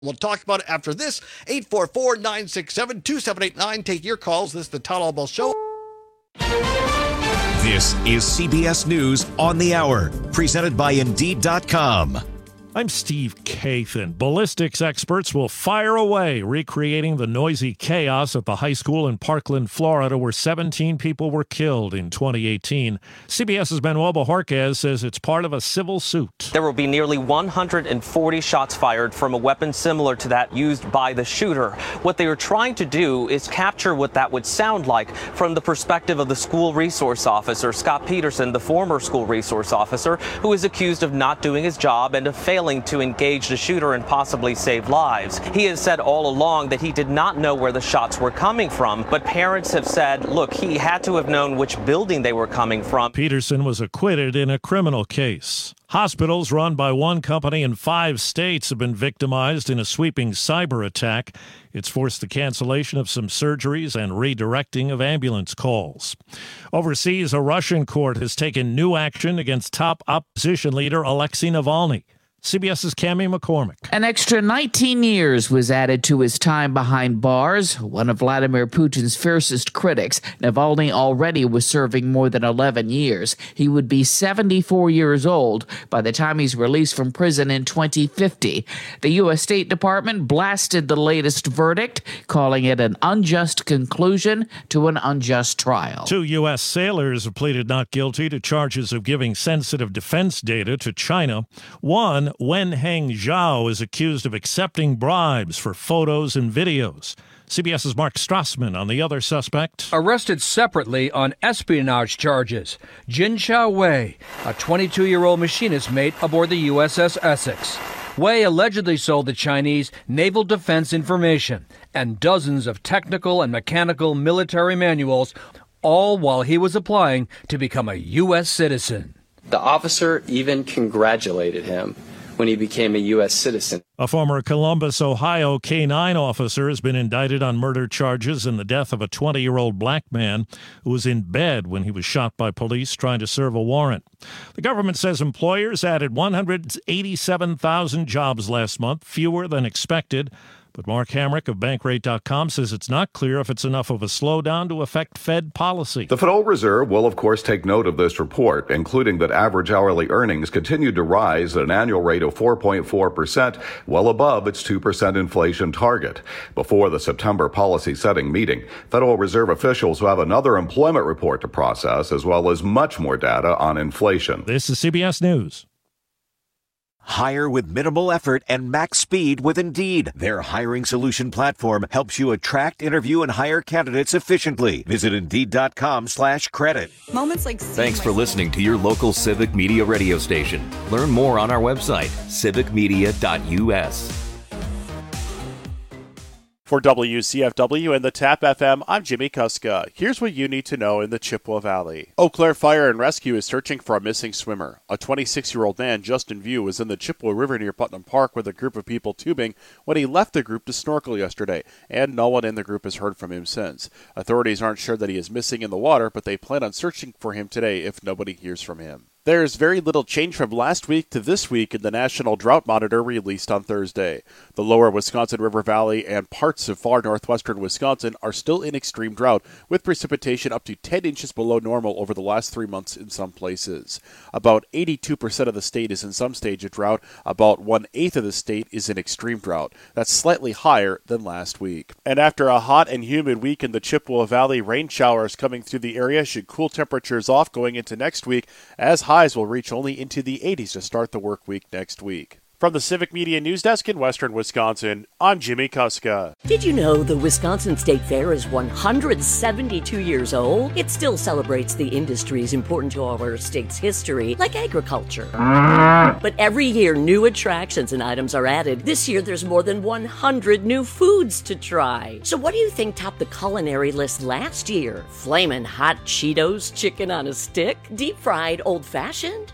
We'll talk about it after this. 844-967-2789. Take your calls. This is the Todd Albaugh Show. This is CBS News on the Hour, presented by Indeed.com. I'm Steve Kathan. Ballistics experts will fire away, recreating the noisy chaos at the high school in Parkland, Florida, where 17 people were killed in 2018. CBS's Manuel Bojorquez says it's part of a civil suit. There will be nearly 140 shots fired from a weapon similar to that used by the shooter. What they are trying to do is capture what that would sound like from the perspective of the school resource officer, Scott Peterson, the former school resource officer, who is accused of not doing his job and of failing to engage the shooter and possibly save lives. He has said all along that he did not know where the shots were coming from, but parents have said, look, he had to have known which building they were coming from. Peterson was acquitted in a criminal case. Hospitals run by one company in 5 states have been victimized in a sweeping cyber attack. It's forced the cancellation of some surgeries and redirecting of ambulance calls. Overseas, a Russian court has taken new action against top opposition leader Alexei Navalny. CBS's Cammie McCormick. An extra 19 years was added to his time behind bars. One of Vladimir Putin's fiercest critics, Navalny already was serving more than 11 years. He would be 74 years old by the time he's released from prison in 2050. The U.S. State Department blasted the latest verdict, calling it an unjust conclusion to an unjust trial. 2 U.S. sailors have pleaded not guilty to charges of giving sensitive defense data to China. One, Wenheng Zhao, is accused of accepting bribes for photos and videos. CBS's Mark Strassman on the other suspect. Arrested separately on espionage charges, Jin Chao Wei, a 22-year-old machinist mate aboard the USS Essex. Wei allegedly sold the Chinese naval defense information and dozens of technical and mechanical military manuals, all while he was applying to become a U.S. citizen. The officer even congratulated him when he became a U.S. citizen. A former Columbus, Ohio K-9 officer has been indicted on murder charges in the death of a 20-year-old black man who was in bed when he was shot by police trying to serve a warrant. The government says employers added 187,000 jobs last month, fewer than expected. But Mark Hamrick of Bankrate.com says it's not clear if it's enough of a slowdown to affect Fed policy. The Federal Reserve will, of course, take note of this report, including that average hourly earnings continued to rise at an annual rate of 4.4%, well above its 2% inflation target. Before the September policy setting meeting, Federal Reserve officials will have another employment report to process, as well as much more data on inflation. This is CBS News. Hire with minimal effort and max speed with Indeed. Their hiring solution platform helps you attract, interview, and hire candidates efficiently. Visit Indeed.com/credit. Moments like Thanks for listening to your local Civic Media radio station. Learn more on our website, civicmedia.us. For WCFW and the TAP FM, I'm Jimmy Kuska. Here's what you need to know in the Chippewa Valley. Eau Claire Fire and Rescue is searching for a missing swimmer. A 26-year-old man, Justin View, was in the Chippewa River near Putnam Park with a group of people tubing when he left the group to snorkel yesterday, and no one in the group has heard from him since. Authorities aren't sure that he is missing in the water, but they plan on searching for him today if nobody hears from him. There's very little change from last week to this week in the National Drought Monitor released on Thursday. The lower Wisconsin River Valley and parts of far northwestern Wisconsin are still in extreme drought, with precipitation up to 10 inches below normal over the last 3 months in some places. About 82% of the state is in some stage of drought. About 1/8 of the state is in extreme drought. That's slightly higher than last week. And after a hot and humid week in the Chippewa Valley, rain showers coming through the area should cool temperatures off going into next week, as highs will reach only into the 80s to start the work week next week. From the Civic Media News Desk in Western Wisconsin, I'm Jimmy Kuska. Did you know the Wisconsin State Fair is 172 years old? It still celebrates the industries important to our state's history, like agriculture. But every year, new attractions and items are added. This year, there's more than 100 new foods to try. So what do you think topped the culinary list last year? Flamin' hot Cheetos, chicken on a stick, deep-fried old-fashioned?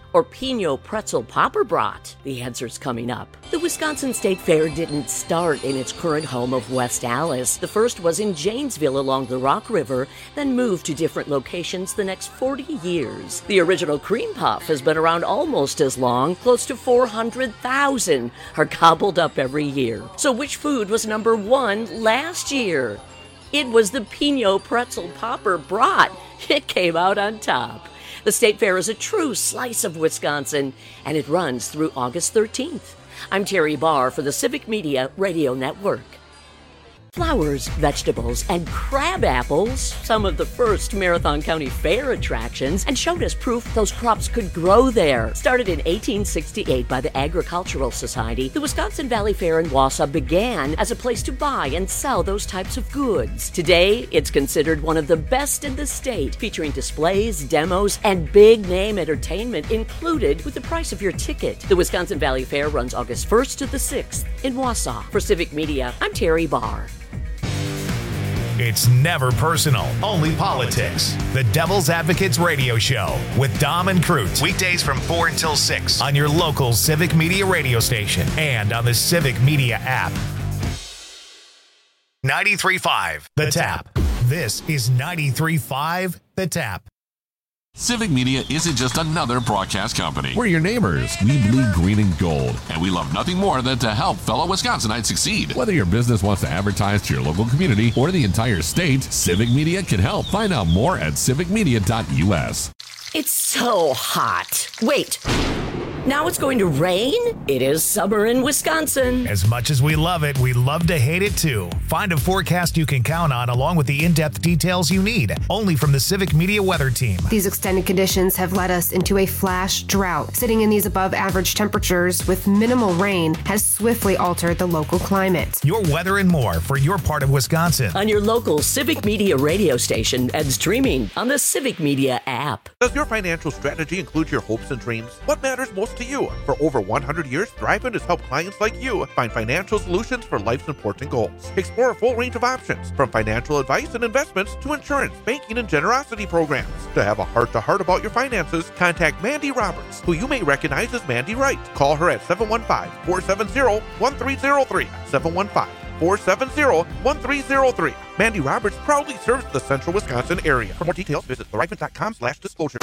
or Pinot Pretzel Popper Brat? The answer's coming up. The Wisconsin State Fair didn't start in its current home of West Allis. The first was in Janesville along the Rock River, then moved to different locations the next 40 years. The original cream puff has been around almost as long. Close to 400,000 are gobbled up every year. So which food was number one last year? It was the Pinot Pretzel Popper Brat. It came out on top. The State Fair is a true slice of Wisconsin, and it runs through August 13th. I'm Terry Barr for the Civic Media Radio Network. Flowers, vegetables, and crab apples, some of the first Marathon County Fair attractions, and showed us proof those crops could grow there. Started in 1868 by the Agricultural Society, the Wisconsin Valley Fair in Wausau began as a place to buy and sell those types of goods. Today, it's considered one of the best in the state, featuring displays, demos, and big-name entertainment included with the price of your ticket. The Wisconsin Valley Fair runs August 1st to the 6th in Wausau. For Civic Media, I'm Terry Barr. It's never personal, only politics. The Devil's Advocates Radio Show with Dom and Crute. Weekdays from 4 until 6 on your local Civic Media radio station and on the Civic Media app. 93.5 The Tap. This is 93.5 The Tap. Civic Media isn't just another broadcast company. We're your neighbors. We bleed green and gold. And we love nothing more than to help fellow Wisconsinites succeed. Whether your business wants to advertise to your local community or the entire state, Civic Media can help. Find out more at civicmedia.us. It's so hot. Wait. Now it's going to rain? It is summer in Wisconsin. As much as we love it, we love to hate it too. Find a forecast you can count on along with the in-depth details you need. Only from the Civic Media Weather Team. These extended conditions have led us into a flash drought. Sitting in these above average temperatures with minimal rain has swiftly altered the local climate. Your weather and more for your part of Wisconsin. On your local Civic Media radio station and streaming on the Civic Media app. Does your financial strategy include your hopes and dreams? What matters most to you? For over 100 years, Thriven has helped clients like you find financial solutions for life's important goals. Explore a full range of options, from financial advice and investments to insurance, banking, and generosity programs. To have a heart-to-heart about your finances, contact Mandy Roberts, who you may recognize as Mandy Wright. Call her at 715-470-1303. 715-470-1303. Mandy Roberts proudly serves the central Wisconsin area. For more details, visit thriven.com/disclosure.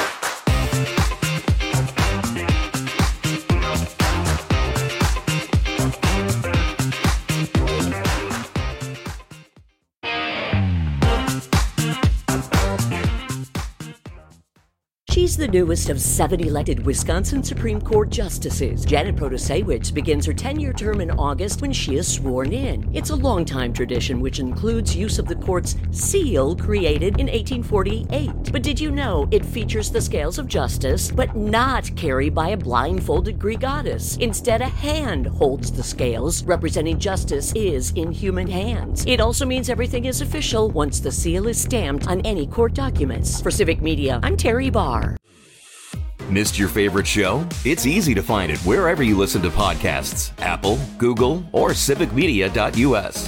She's the newest of 7 elected Wisconsin Supreme Court justices. Janet Protasiewicz begins her 10-year term in August when she is sworn in. It's a long-time tradition which includes use of the court's seal created in 1848. But did you know it features the scales of justice, but not carried by a blindfolded Greek goddess? Instead, a hand holds the scales, representing justice is in human hands. It also means everything is official once the seal is stamped on any court documents. For Civic Media, I'm Terry Barr. Missed your favorite show? It's easy to find it wherever you listen to podcasts. Apple, Google, or civicmedia.us.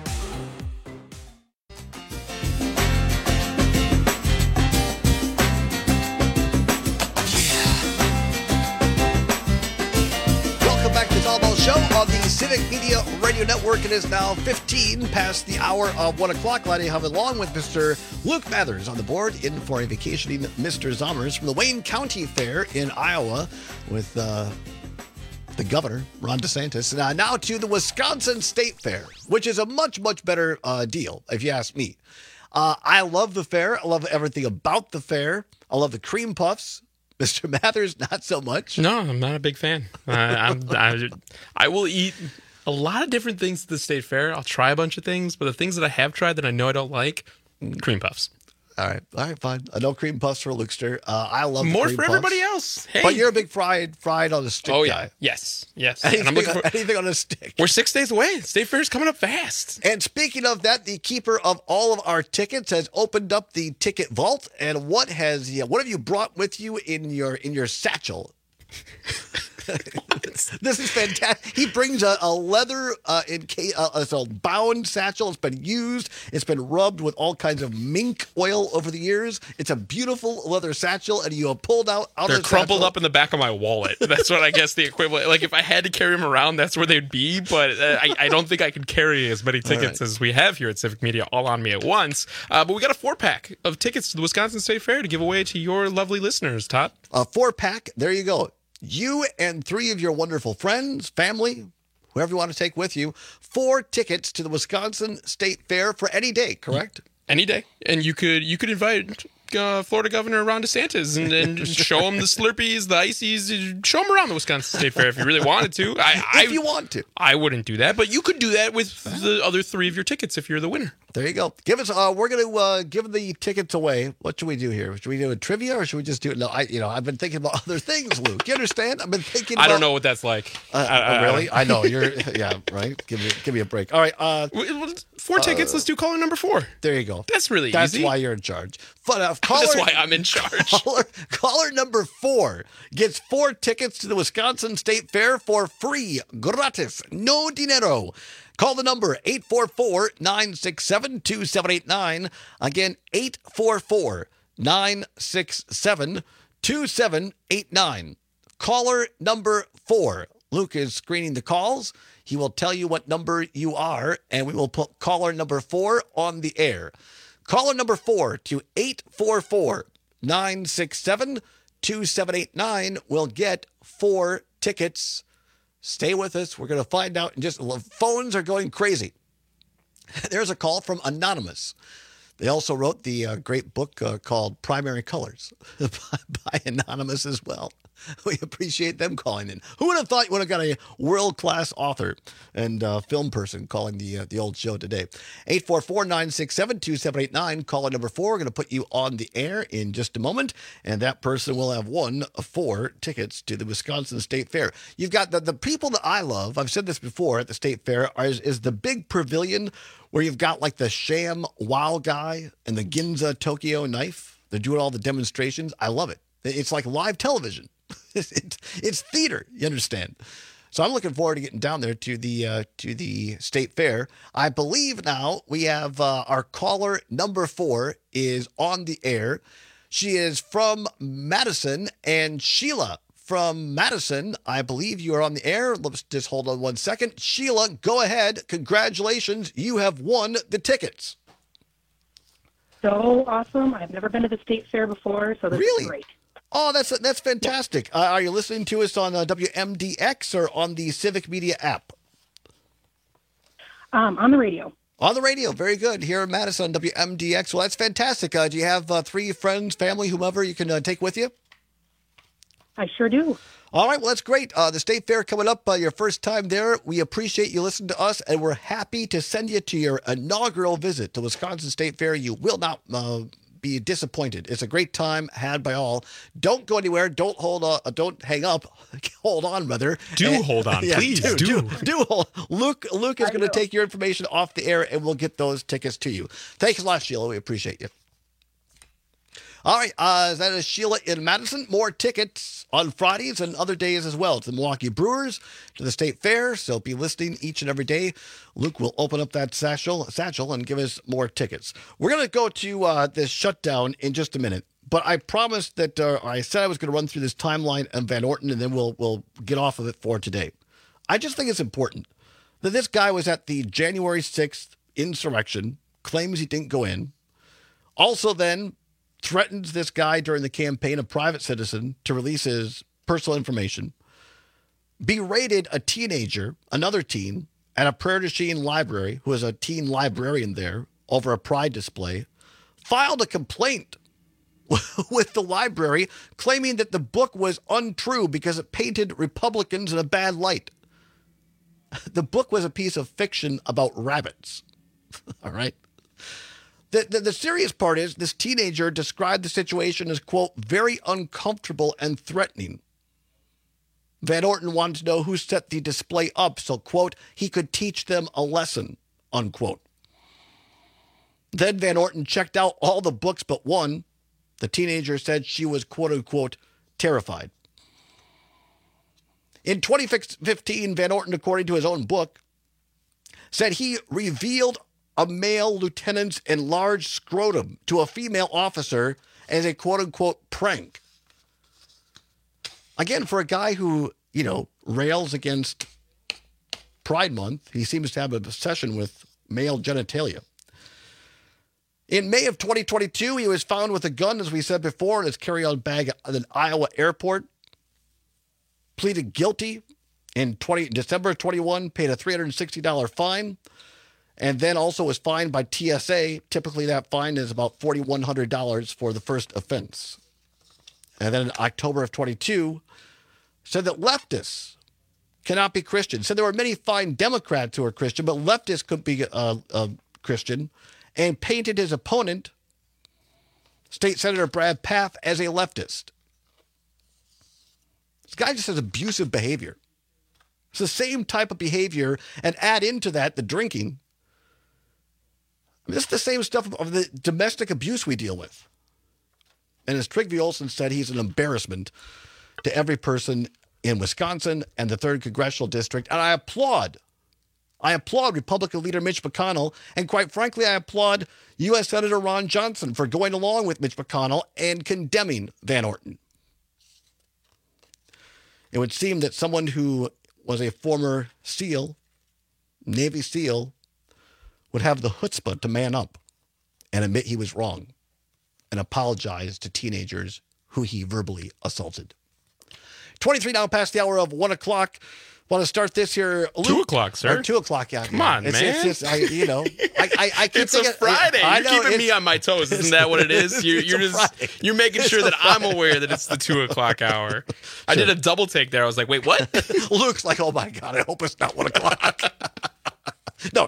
Welcome back to the Tallball Show on the Civic Media Radio Network. It is now 15 past the hour of 1 o'clock. Glad to have along with Mr. Luke Mathers on the board, in for a vacationing Mr. Zommers from the Wayne County Fair in Iowa with the governor, Ron DeSantis. Now to the Wisconsin State Fair, which is a much, much better deal, if you ask me. I love the fair. I love everything about the fair. I love the cream puffs. Mr. Mathers, not so much. No, I'm not a big fan. I will eat a lot of different things at the State Fair. I'll try a bunch of things, but the things that I have tried that I know I don't like, cream puffs. All right, fine. No cream puffs for Luxter. I love more the cream for puffs. everybody else. Hey. But you're a big fried on a stick guy. Yes. Anything, and I'm looking for anything on a stick. We're 6 days away. State Fair's coming up fast. And speaking of that, the keeper of all of our tickets has opened up the ticket vault. And what have you brought with you in your satchel? This is fantastic. He brings a leather it's a bound satchel. It's been used. It's been rubbed with all kinds of mink oil over the years. It's a beautiful leather satchel, and you have pulled out They're of the crumpled satchel. up in the back of my wallet. That's what I guess the equivalent. Like if I had to carry them around, that's where they'd be. But I don't think I could carry as many tickets as we have here at Civic Media all on me at once. But we got a 4-pack of tickets to the Wisconsin State Fair to give away to your lovely listeners, Todd. A 4-pack. There you go. You and 3 of your wonderful friends, family, whoever you want to take with you, 4 tickets to the Wisconsin State Fair for any day, correct? Any day. And you could invite Florida Governor Ron DeSantis and show him the Slurpees, the Ices, show him around the Wisconsin State Fair if you really wanted to. If you want to. I wouldn't do that, but you could do that with the other 3 of your tickets if you're the winner. There you go. Give us. We're going to give the tickets away. What should we do here? Should we do a trivia or should we just do it? No, I've been thinking about other things, Luke. You understand? I've been thinking. I don't know what that's like. Really? I know you're. Yeah, right. Give me a break. All right. 4 tickets. Let's do caller number 4. There you go. That's really That's easy. why you're in charge. That's why I'm in charge. Caller number 4 gets 4 tickets to the Wisconsin State Fair for free, gratis, no dinero. Call the number 844-967-2789. Again, 844-967-2789. Caller number 4. Luke is screening the calls. He will tell you what number you are, and we will put caller number 4 on the air. Caller number 4 to 844-967-2789 will get 4 tickets. Stay with us. We're going to find out. And just phones are going crazy. There's a call from Anonymous. They also wrote the great book called Primary Colors by Anonymous as well. We appreciate them calling in. Who would have thought you would have got a world-class author and film person calling the old show today? 844-967-2789. Caller number 4. We're going to put you on the air in just a moment, and that person will have won 4 tickets to the Wisconsin State Fair. You've got the people that I love. I've said this before at the State Fair is the big pavilion where you've got like the sham wow guy and the Ginza Tokyo knife. They're doing all the demonstrations. I love it. It's like live television. It's theater, you understand. So I'm looking forward to getting down there to the State Fair. I believe now we have our caller number 4 is on the air. She is from Madison, and Sheila from Madison, I believe you are on the air. Let's just hold on 1 second. Sheila, go ahead. Congratulations. You have won the tickets. So awesome. I've never been to the State Fair before, so this is great. Oh, that's fantastic. Are you listening to us on WMDX or on the Civic Media app? On the radio. On the radio. Very good. Here in Madison on WMDX. Well, that's fantastic. Do you have 3 friends, family, whomever you can take with you? I sure do. All right. Well, that's great. The State Fair coming up, your first time there. We appreciate you listening to us, and we're happy to send you to your inaugural visit to Wisconsin State Fair. You will not be disappointed. It's a great time had by all. Don't go anywhere. Don't don't hang up. Hold on, brother. Hold on, please. Do hold. Luke is going to take your information off the air, and we'll get those tickets to you. Thanks a lot, Sheila. We appreciate you. All right, that is Sheila in Madison. More tickets on Fridays and other days as well to the Milwaukee Brewers, to the State Fair. So be listening each and every day. Luke will open up that satchel and give us more tickets. We're going to go to this shutdown in just a minute. But I promised that I said I was going to run through this timeline of Van Orten, and then we'll get off of it for today. I just think it's important that this guy was at the January 6th insurrection, claims he didn't go in. Also then threatens this guy during the campaign, a private citizen, to release his personal information, berated a teenager, another teen, at a Prairie du Chien library, who was a teen librarian there, over a pride display, filed a complaint with the library, claiming that the book was untrue because it painted Republicans in a bad light. The book was a piece of fiction about rabbits. All right? The serious part is this teenager described the situation as, quote, very uncomfortable and threatening. Van Orten wanted to know who set the display up so, quote, he could teach them a lesson, unquote. Then Van Orten checked out all the books but one. The teenager said she was, quote, unquote, terrified. In 2015, Van Orton, according to his own book, said he revealed a male lieutenant's enlarged scrotum to a female officer as a quote-unquote prank. Again, for a guy who, rails against Pride Month, he seems to have an obsession with male genitalia. In May of 2022, he was found with a gun, as we said before, in his carry-on bag at an Iowa airport. Pleaded guilty in December of 21, paid a $360 fine, and then also was fined by TSA. Typically, that fine is about $4,100 for the first offense. And then in October of 22, said that leftists cannot be Christian. Said there were many fine Democrats who are Christian, but leftists couldn't be Christian, and painted his opponent, State Senator Brad Pfaff, as a leftist. This guy just has abusive behavior. It's the same type of behavior, and add into that the drinking. This is the same stuff of the domestic abuse we deal with. And as Trygve Olsen said, he's an embarrassment to every person in Wisconsin and the 3rd Congressional District. And I applaud Republican leader Mitch McConnell, and quite frankly, I applaud U.S. Senator Ron Johnson for going along with Mitch McConnell and condemning Van Orton. It would seem that someone who was a former SEAL, Navy SEAL, would have the chutzpah to man up and admit he was wrong and apologize to teenagers who he verbally assaulted. 23 now past the hour of 1 o'clock. Want to start this here? Luke? 2 o'clock, sir. Or 2 o'clock, yeah. Come on, man. It's just, I keep it's a Friday. You're keeping me on my toes. Isn't that what it is? You're making sure that I'm aware that it's the 2 o'clock hour. I did a double take there. I was like, wait, what? Luke's like, oh my God, I hope it's not 1 o'clock. No,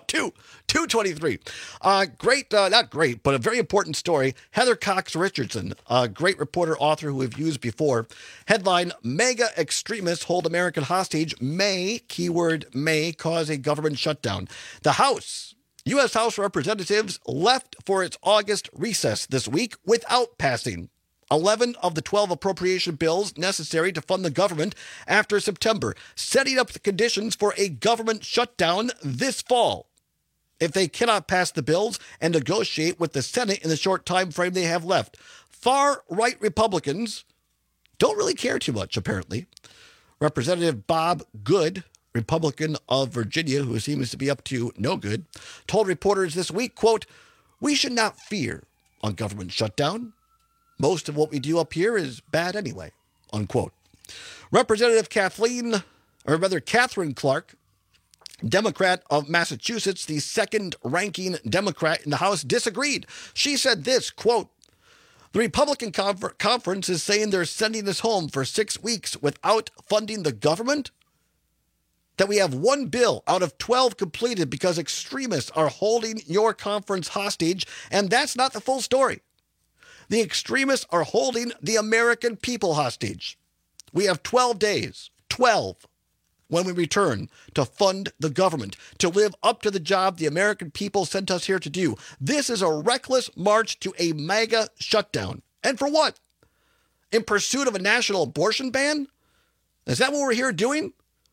2:23. Great, not great, but a very important story. Heather Cox Richardson, a great reporter, author who we've used before. Headline, mega extremists hold American hostage. May, keyword may, cause a government shutdown. The House, U.S. House of Representatives, left for its August recess this week without passing 11 of the 12 appropriation bills necessary to fund the government after September, setting up the conditions for a government shutdown this fall if they cannot pass the bills and negotiate with the Senate in the short time frame they have left. Far-right Republicans don't really care too much, apparently. Representative Bob Good, Republican of Virginia, who seems to be up to no good, told reporters this week, quote, "We should not fear a government shutdown. Most of what we do up here is bad anyway," unquote. Representative Catherine Clark, Democrat of Massachusetts, the second-ranking Democrat in the House, disagreed. She said this, quote, "The Republican conference is saying they're sending us home for 6 weeks without funding the government? That we have one bill out of 12 completed because extremists are holding your conference hostage, and that's not the full story. The extremists are holding the American people hostage. We have 12 days, 12, when we return, to fund the government, to live up to the job the American people sent us here to do. This is a reckless march to a mega shutdown. And for what? In pursuit of a national abortion ban? Is that what we're here doing?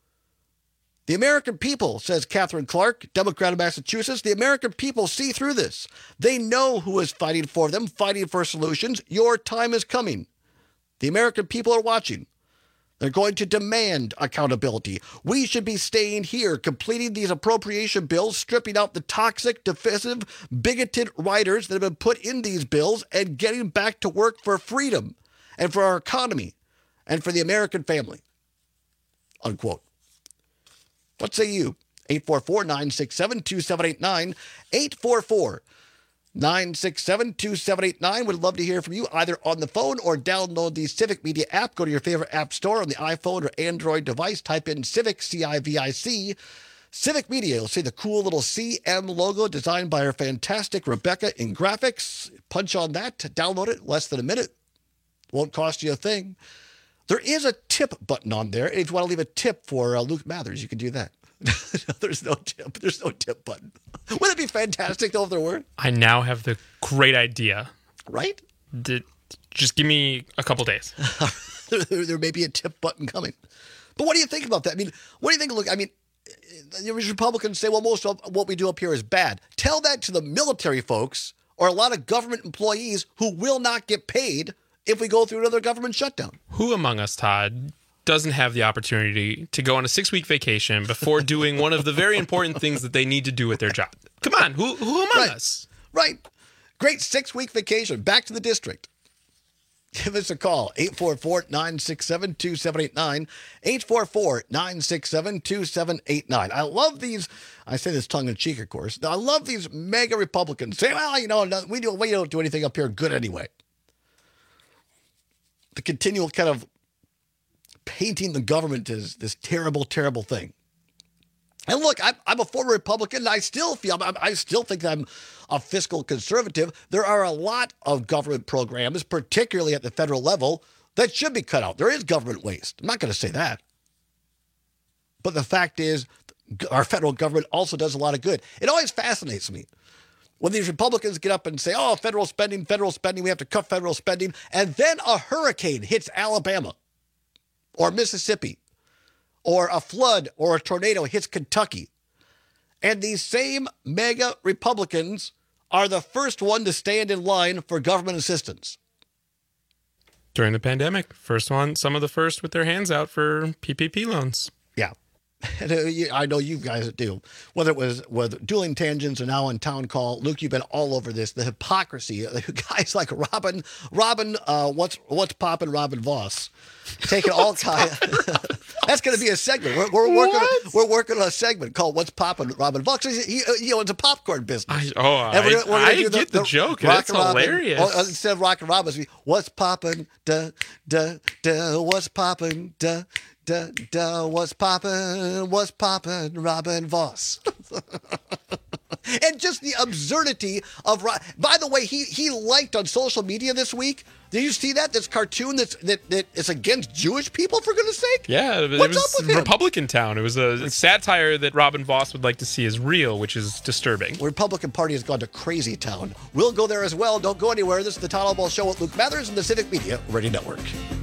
The American people," says Catherine Clark, Democrat of Massachusetts, "the American people see through this. They know who is fighting for them, fighting for solutions. Your time is coming. The American people are watching. They're going to demand accountability. We should be staying here, completing these appropriation bills, stripping out the toxic, divisive, bigoted writers that have been put in these bills, and getting back to work for freedom and for our economy and for the American family," unquote. What say you? 844-967-2789. 844-967-2789. Would love to hear from you either on the phone or download the Civic Media app. Go to your favorite app store on the iPhone or Android device. Type in Civic, C-I-V-I-C. Civic Media. You'll see the cool little CM logo designed by our fantastic Rebecca in graphics. Punch on that. Download it. Less than a minute. Won't cost you a thing. There is a tip button on there. If you want to leave a tip for Luke Mathers, you can do that. There's no tip. There's no tip button. Wouldn't it be fantastic though if there were? I now have the great idea. Right? Just give me a couple days. There may be a tip button coming. But what do you think about that? I mean, what do you think? Look, I mean, the Republicans say, well, most of what we do up here is bad. Tell that to the military folks or a lot of government employees who will not get paid if we go through another government shutdown. Who among us, Todd, doesn't have the opportunity to go on a 6-week vacation before doing one of the very important things that they need to do at their job? Come on, who among us? Right. Great 6-week vacation. Back to the district. Give us a call, 844-967-2789, 844-967-2789. I love these, I say this tongue-in-cheek, of course. I love these mega Republicans say, well, you know, we don't do anything up here good anyway. The continual kind of painting the government as this terrible, terrible thing. And look, I'm a former Republican, and I still think I'm a fiscal conservative. There are a lot of government programs, particularly at the federal level, that should be cut out. There is government waste. I'm not going to say that. But the fact is, our federal government also does a lot of good. It always fascinates me when these Republicans get up and say, oh, federal spending, we have to cut federal spending, and then a hurricane hits Alabama or Mississippi, or a flood or a tornado hits Kentucky. And these same mega Republicans are the first one to stand in line for government assistance. During the pandemic, some of the first with their hands out for PPP loans. Yeah. I know you guys do. Whether it was Dueling Tangents or now on Town Call, Luke, you've been all over this. The hypocrisy, guys like Robin, what's poppin', Robin Voss, taking all kind. That's going to be a segment. We're working on a segment called "What's Poppin', Robin Voss." He owns a popcorn business. I get the joke. That's hilarious. Instead of Rock and Robin, what's poppin', what's poppin', what's poppin', Robin Voss. And just the absurdity of, by the way, he liked on social media this week. Did you see that? This cartoon that is against Jewish people, for goodness sake? Yeah, it was Republican Town. It was a satire that Robin Voss would like to see as real, which is disturbing. The Republican Party has gone to crazy town. We'll go there as well. Don't go anywhere. This is the Todd Albaugh Show with Luke Mathers and the Civic Media Radio Network.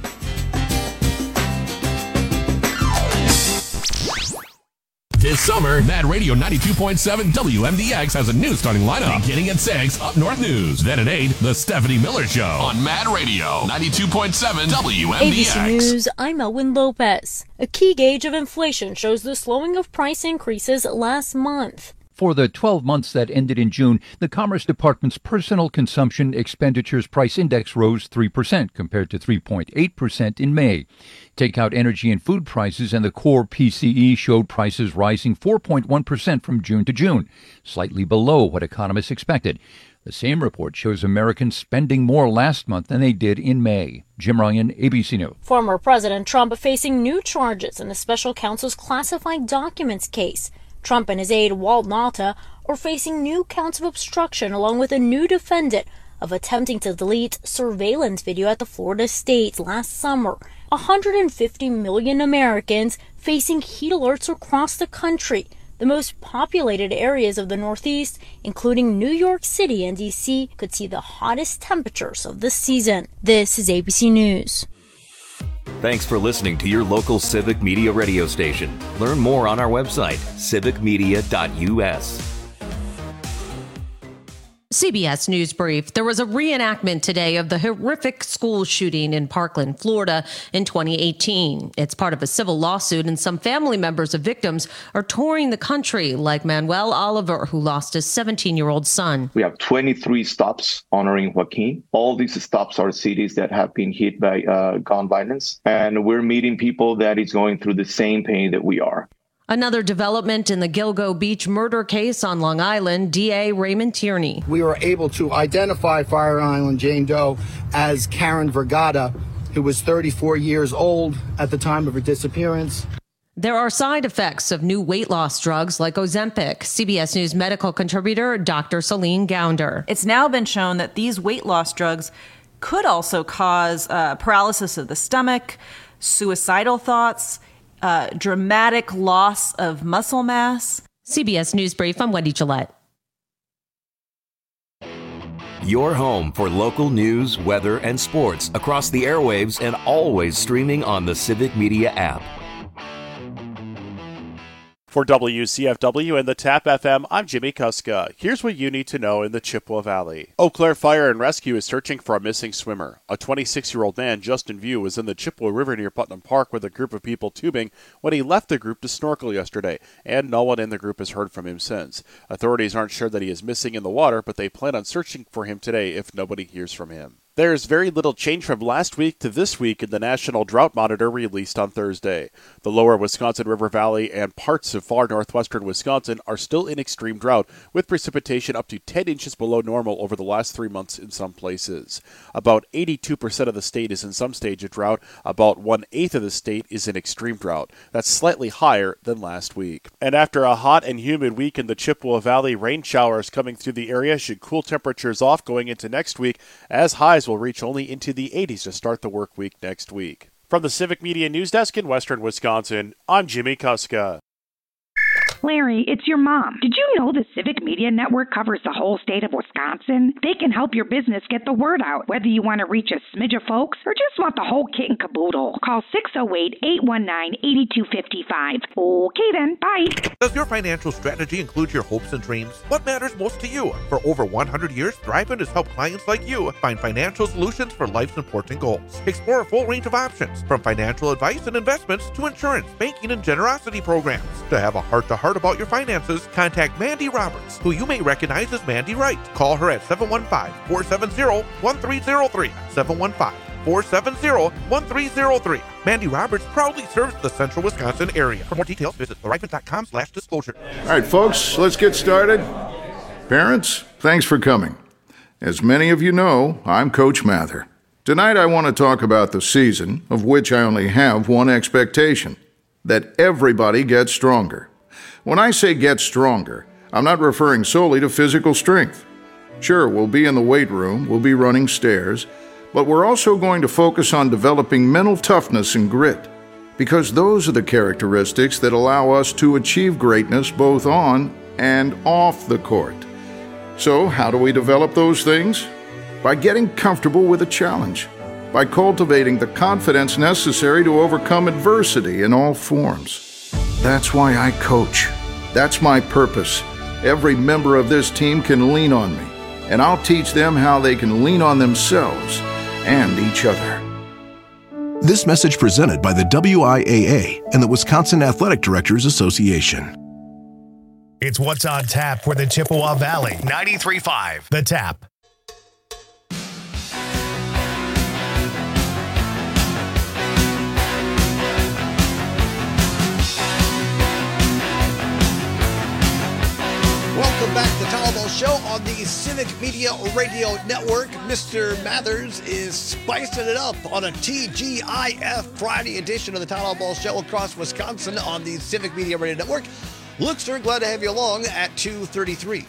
This summer, Mad Radio 92.7 WMDX has a new starting lineup. Beginning at 6, Up North News. Then at 8, The Stephanie Miller Show. On Mad Radio 92.7 WMDX. ABC News, I'm Elwin Lopez. A key gauge of inflation shows the slowing of price increases last month. For the 12 months that ended in June, the Commerce Department's Personal Consumption Expenditures Price Index rose 3% compared to 3.8% in May. Take out energy and food prices, and the core PCE showed prices rising 4.1% from June to June, slightly below what economists expected. The same report shows Americans spending more last month than they did in May. Jim Ryan, ABC News. Former President Trump facing new charges in the special counsel's classified documents case. Trump and his aide, Walt Nauta, are facing new counts of obstruction along with a new defendant of attempting to delete surveillance video at the Florida State last summer. 150 million Americans facing heat alerts across the country. The most populated areas of the Northeast, including New York City and D.C., could see the hottest temperatures of the season. This is ABC News. Thanks for listening to your local Civic Media radio station. Learn more on our website, civicmedia.us. CBS News Brief. There was a reenactment today of the horrific school shooting in Parkland, Florida in 2018. It's part of a civil lawsuit, and some family members of victims are touring the country, like Manuel Oliver, who lost his 17-year-old son. We have 23 stops honoring Joaquin. All these stops are cities that have been hit by gun violence, and we're meeting people that is going through the same pain that we are. Another development in the Gilgo Beach murder case on Long Island, DA Raymond Tierney. We were able to identify Fire Island Jane Doe as Karen Vergata, who was 34 years old at the time of her disappearance. There are side effects of new weight loss drugs like Ozempic. CBS News medical contributor Dr. Celine Gounder. It's now been shown that these weight loss drugs could also cause paralysis of the stomach, suicidal thoughts, dramatic loss of muscle mass. CBS News Brief, I'm Wendy Gillette. Your home for local news, weather, and sports across the airwaves and always streaming on the Civic Media app. For WCFW and the TAP FM, I'm Jimmy Kuska. Here's what you need to know in the Chippewa Valley. Eau Claire Fire and Rescue is searching for a missing swimmer. A 26-year-old man just in view was in the Chippewa River near Putnam Park with a group of people tubing when he left the group to snorkel yesterday, and no one in the group has heard from him since. Authorities aren't sure that he is missing in the water, but they plan on searching for him today if nobody hears from him. There's very little change from last week to this week in the National Drought Monitor released on Thursday. The lower Wisconsin River Valley and parts of far northwestern Wisconsin are still in extreme drought, with precipitation up to 10 inches below normal over the last 3 months in some places. About 82% of the state is in some stage of drought. About 1/8 of the state is in extreme drought. That's slightly higher than last week. And after a hot and humid week in the Chippewa Valley, rain showers coming through the area should cool temperatures off going into next week, as highs will reach only into the 80s to start the work week next week. From the Civic Media News Desk in Western Wisconsin, I'm Jimmy Kuska. Larry, it's your mom. Did you know the Civic Media Network covers the whole state of Wisconsin? They can help your business get the word out, whether you want to reach a smidge of folks or just want the whole kit and caboodle. Call 608-819-8255. Okay then, bye. Does your financial strategy include your hopes and dreams? What matters most to you? For over 100 years, Thrivent has helped clients like you find financial solutions for life's important goals. Explore a full range of options, from financial advice and investments to insurance, banking, and generosity programs. To have a heart-to-heart about your finances, contact Mandy Roberts, who you may recognize as Mandy Wright. Call her at 715-470-1303. 715-470-1303. Mandy Roberts proudly serves the central Wisconsin area. For more details, visit thrivent.com/disclosure. All right, folks, let's get started. Parents, thanks for coming. As many of you know, I'm Coach Mather. Tonight I want to talk about the season, of which I only have one expectation: that everybody gets stronger. When I say get stronger, I'm not referring solely to physical strength. Sure, we'll be in the weight room, we'll be running stairs, but we're also going to focus on developing mental toughness and grit, because those are the characteristics that allow us to achieve greatness both on and off the court. So, how do we develop those things? By getting comfortable with a challenge, by cultivating the confidence necessary to overcome adversity in all forms. That's why I coach. That's my purpose. Every member of this team can lean on me, and I'll teach them how they can lean on themselves and each other. This message presented by the WIAA and the Wisconsin Athletic Directors Association. It's What's on Tap for the Chippewa Valley. 93.5 The Tap. Welcome back to the Tyler Ball Show on the Civic Media Radio Network. Mr. Mathers is spicing it up on a TGIF Friday edition of the Tyler Ball Show across Wisconsin on the Civic Media Radio Network. Luke Stern, glad to have you along at 2:33.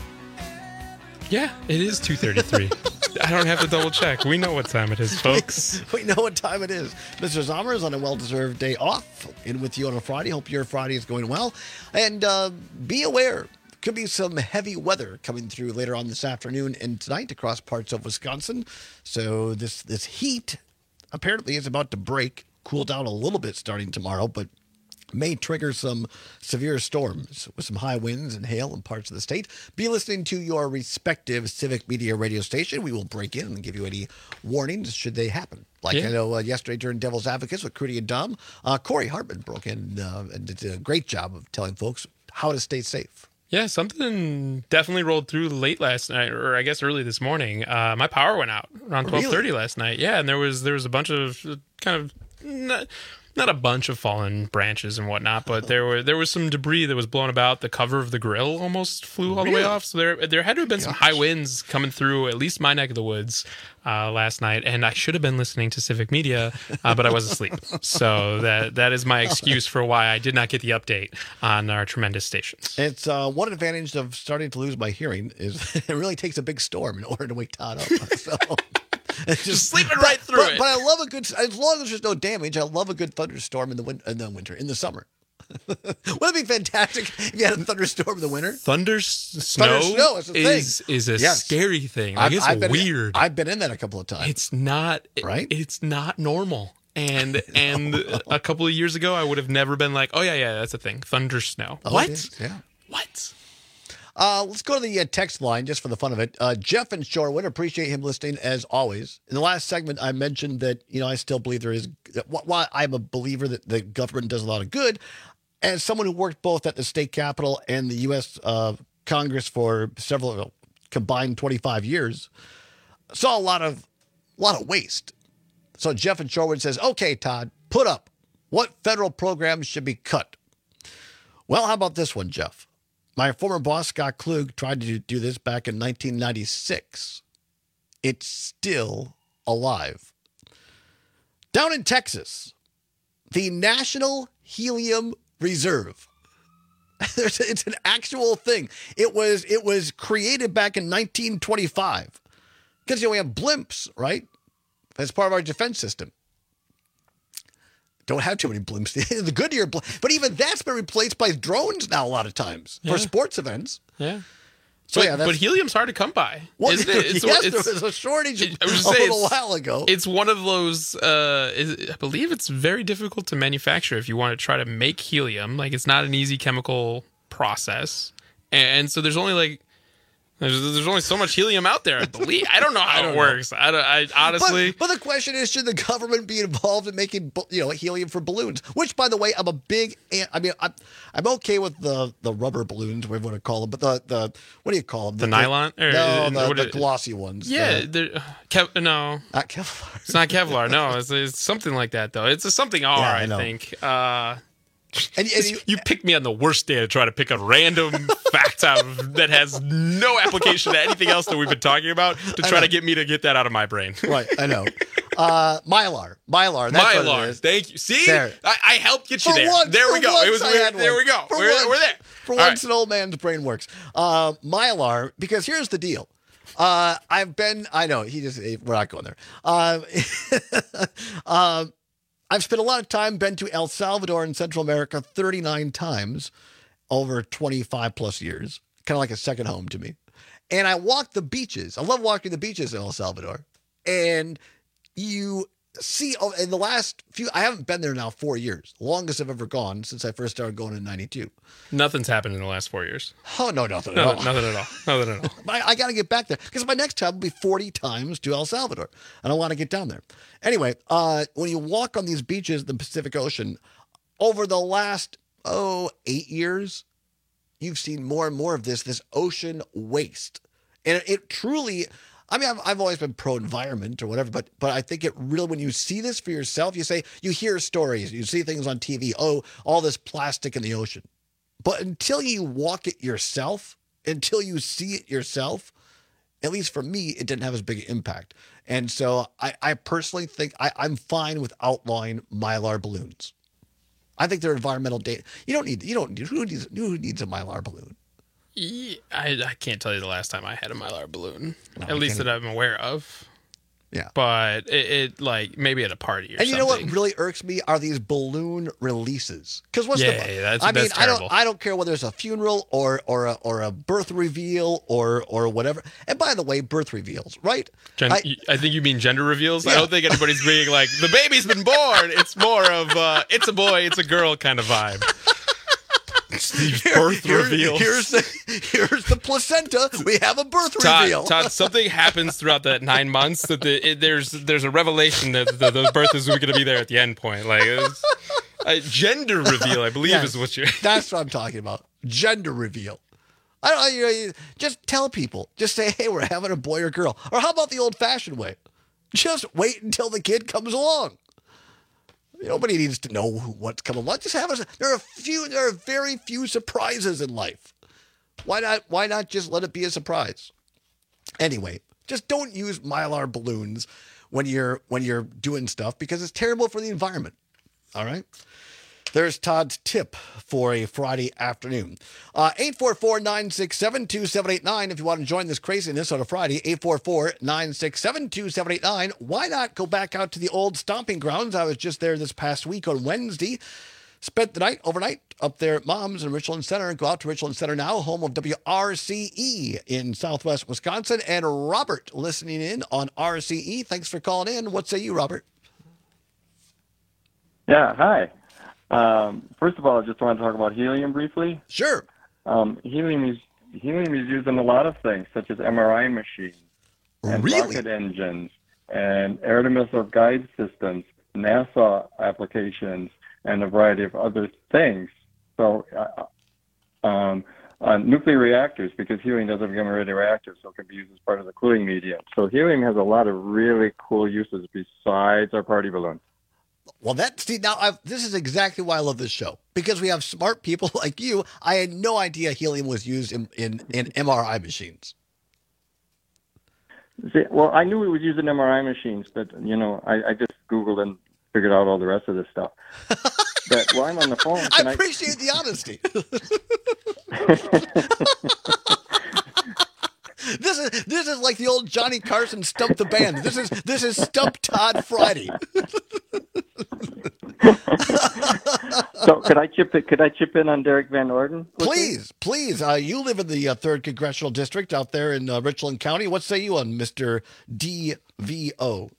Yeah, it is 2:33. I don't have to double check. We know what time it is, folks. We know what time it is. Mr. Zomer is on a well-deserved day off. In with you on a Friday. Hope your Friday is going well. And be aware, could be some heavy weather coming through later on this afternoon and tonight across parts of Wisconsin. So this heat apparently is about to break, cool down a little bit starting tomorrow, but may trigger some severe storms with some high winds and hail in parts of the state. Be listening to your respective Civic Media radio station. We will break in and give you any warnings should they happen. Like I know yesterday during Devil's Advocates with Crudy and Dom, Corey Hartman broke in and did a great job of telling folks how to stay safe. Yeah, something definitely rolled through late last night, or I guess early this morning. My power went out around 12:30 last night. Yeah, and there was a bunch of kind of not a bunch of fallen branches and whatnot, but there was some debris that was blown about. The cover of the grill almost flew all the way off. So there had to have been some high winds coming through at least my neck of the woods last night, and I should have been listening to Civic Media, but I was asleep. So that is my excuse for why I did not get the update on our tremendous stations. It's one advantage of starting to lose my hearing is it really takes a big storm in order to wake Todd up. So just sleeping right through it. But I love a good, as long as there's no damage, I love a good thunderstorm in the summer. Wouldn't it be fantastic if you had a thunderstorm in the winter? Snow is a scary thing. Like, it's weird. I've been in that a couple of times. It's not right. It's not normal. And a couple of years ago, I would have never been like, oh, yeah, that's a thing. Thunder snow. Oh, what? Yeah. What? Let's go to the text line just for the fun of it. Jeff in Shorewood, appreciate him listening as always. In the last segment, I mentioned that, I still believe there is, while I'm a believer that the government does a lot of good, as someone who worked both at the state capitol and the U.S. Congress for several combined 25 years, saw a lot of waste. So Jeff in Shorewood says, okay, Todd, put up. What federal programs should be cut? Well, how about this one, Jeff? My former boss, Scott Klug, tried to do this back in 1996. It's still alive. Down in Texas, the National Helium Reserve. It's an actual thing. It was created back in 1925. Because we have blimps, right? As part of our defense system. Don't have too many blimps. The Goodyear blimp. But even that's been replaced by drones now a lot of times for sports events. Yeah. So but helium's hard to come by. Well, isn't it? there was a shortage a little while ago. It's one of those, I believe it's very difficult to manufacture if you want to try to make helium. Like, it's not an easy chemical process. And so there's only there's only so much helium out there, I believe. I don't know how it works. I honestly... But the question is, should the government be involved in making helium for balloons? Which, by the way, I'm a big... I'm okay with the rubber balloons, whatever you want to call them, but the what do you call them? The nylon? The glossy ones. Yeah. No. Not Kevlar. It's not Kevlar, no. It's something like that, though. It's a something R, I think. And you picked me on the worst day to try to pick a random fact out that has no application to anything else that we've been talking about to try to get me to get that out of my brain. Right, I know. Mylar. That's what it is. Thank you. See, there. I helped get you there. There we go. It was weird. There we go. We're there. For once, an old man's brain works. Mylar, because here's the deal. I know we're not going there. I've spent a lot of time, been to El Salvador in Central America 39 times over 25 plus years. Kind of like a second home to me. And I walk the beaches. I love walking the beaches in El Salvador. And you see, in the last I haven't been there now 4 years. Longest I've ever gone since I first started going in 92. Nothing's happened in the last 4 years. Oh, no, nothing at all. Nothing at all. I got to get back there because my next time will be 40 times to El Salvador. And I want to get down there. Anyway, when you walk on these beaches in the Pacific Ocean, over the last, 8 years, you've seen more and more of this ocean waste. And it truly... I've always been pro-environment or whatever, but I think it really, when you see this for yourself, you hear stories, you see things on TV, all this plastic in the ocean. But until you walk it yourself, until you see it yourself, at least for me, it didn't have as big an impact. And so I personally think I'm fine with outlawing Mylar balloons. I think they're environmental data. Who needs a Mylar balloon? I can't tell you the last time I had a Mylar balloon, at least that I'm aware of. Yeah. But it like maybe at a party or something. And you know what really irks me are these balloon releases. Because what's the fun? That's terrible. I don't care whether it's a funeral or a birth reveal or whatever. And by the way, birth reveals, right? I think you mean gender reveals. Yeah. I don't think anybody's being like, the baby's been born. It's more of it's a boy, it's a girl kind of vibe. Birth reveal. Here's the placenta. We have a birth reveal. Todd, something happens throughout that 9 months that there's a revelation that the birth is going to be there at the end point. Like gender reveal, I believe is what you're. That's what I'm talking about. Gender reveal. Just tell people. Just say, hey, we're having a boy or girl. Or how about the old-fashioned way? Just wait until the kid comes along. Nobody needs to know what's coming along. Just have there are very few surprises in life. Why not just let it be a surprise? Anyway, just don't use Mylar balloons when you're doing stuff because it's terrible for the environment. All right? There's Todd's tip for a Friday afternoon. 844-967-2789 if you want to join this craziness on a Friday. 844-967-2789. Why not go back out to the old stomping grounds? I was just there this past week on Wednesday. Spent the overnight up there at Mom's in Richland Center, and go out to Richland Center now, home of WRCE in Southwest Wisconsin. And Robert listening in on RCE. Thanks for calling in. What say you, Robert? Yeah, hi. First of all, I just want to talk about helium briefly. Sure. Helium is used in a lot of things, such as MRI machines and rocket engines and air to missile guide systems, NASA applications, and a variety of other things. So, nuclear reactors, because helium doesn't become a radioactive, so it can be used as part of the cooling medium. So helium has a lot of really cool uses besides our party balloons. Well, this is exactly why I love this show, because we have smart people like you. I had no idea helium was used in MRI machines. See, well, I knew it was used in MRI machines, but, I just Googled and figured out all the rest of this stuff. But while I'm on the phone, I appreciate the honesty. This is like the old Johnny Carson Stump the Band. This is Stump Todd Friday. So could I chip in on Derek Van Orden? Please. You live in the 3rd Congressional District out there in Richland County. What say you on Mr. DVO?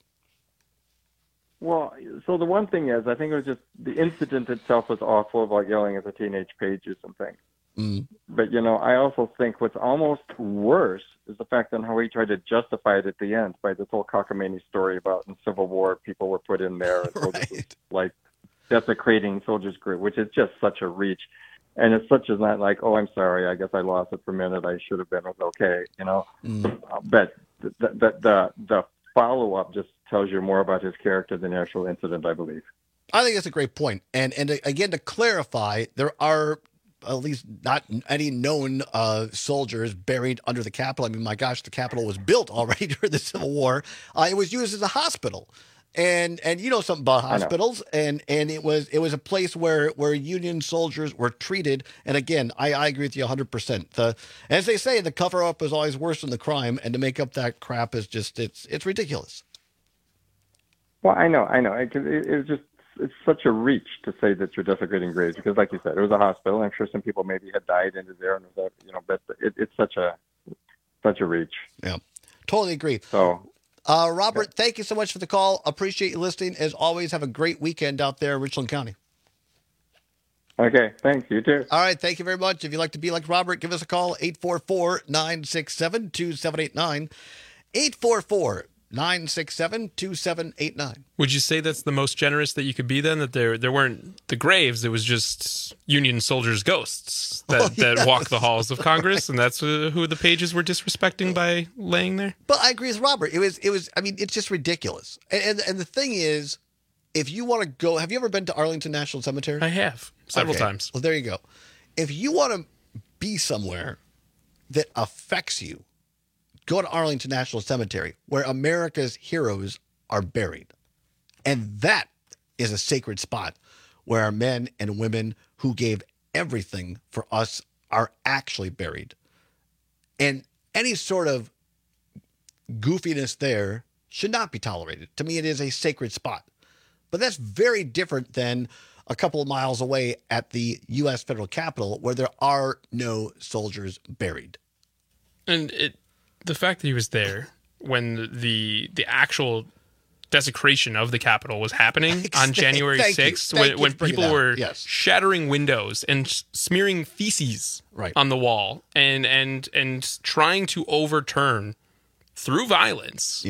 Well, so the one thing is, I think it was just the incident itself was awful about yelling at the teenage pages and things. Mm. But, I also think what's almost worse is the fact on how he tried to justify it at the end by this whole cockamamie story about in Civil War, people were put in there. And right. Like desecrating soldiers' group, which is just such a reach. And it's such as not like, oh, I'm sorry, I guess I lost it for a minute. I should have been okay, Mm. But the follow-up just tells you more about his character than the actual incident, I believe. I think that's a great point. And again, to clarify, there are at least not any known soldiers buried under the Capitol. I mean, my gosh, the Capitol was built already during the Civil War. It was used as a hospital. And you know something about hospitals, and it was a place where Union soldiers were treated. And again, I agree with you 100%. As they say, the cover up is always worse than the crime, and to make up that crap is just it's ridiculous. Well, I know. It's such a reach to say that you're desecrating graves, because, like you said, it was a hospital. I'm sure some people maybe had died into there, and but it's such a reach. Yeah, totally agree. So. Robert, thank you so much for the call. Appreciate you listening. As always, have a great weekend out there in Richland County. Okay, thanks. You too. All right, thank you very much. If you'd like to be like Robert, give us a call, 844-967-2789. 844-967-2789. Would you say that's the most generous that you could be then? That there weren't the graves, it was just Union soldiers' ghosts that walk the halls of Congress, and that's who the pages were disrespecting by laying there? But I agree with Robert. It was. I mean, it's just ridiculous. And the thing is, if you want to go, have you ever been to Arlington National Cemetery? I have several times. Well, there you go. If you want to be somewhere that affects you, go to Arlington National Cemetery, where America's heroes are buried. And that is a sacred spot where our men and women who gave everything for us are actually buried. And any sort of goofiness there should not be tolerated. To me, it is a sacred spot. But that's very different than a couple of miles away at the U.S. Federal Capitol, where there are no soldiers buried. And the fact that he was there when the actual desecration of the Capitol was happening on January 6th, when people were shattering windows and smearing feces on the wall and trying to overturn through violence